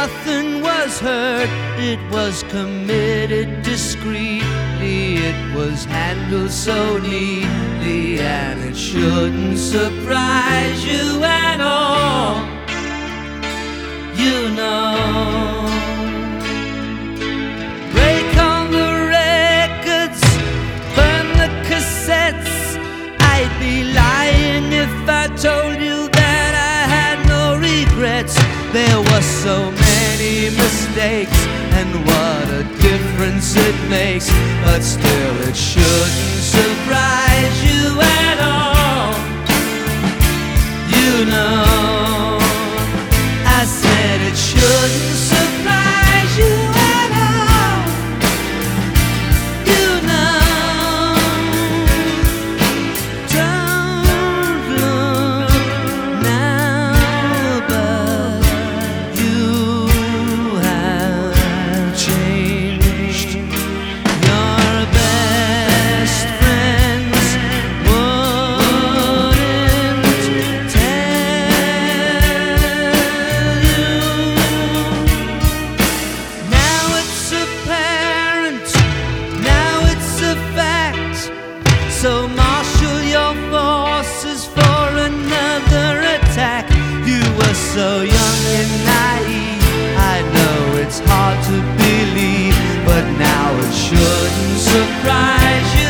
nothing was hurt. It was committed discreetly. It was handled so neatly, and it shouldn't surprise you at all. You know, break all the records, burn the cassettes. I'd be lying if I told you that I had no regrets. There were so many mistakes, and what a difference it makes. But still it shouldn't surprise you at all. You know, I said it shouldn't surprise you at all. You know, don't look now, but you have changed. Your best friends wouldn't so marshal your forces for another attack. You were so young and naive. I know it's hard to believe, but now it shouldn't surprise you.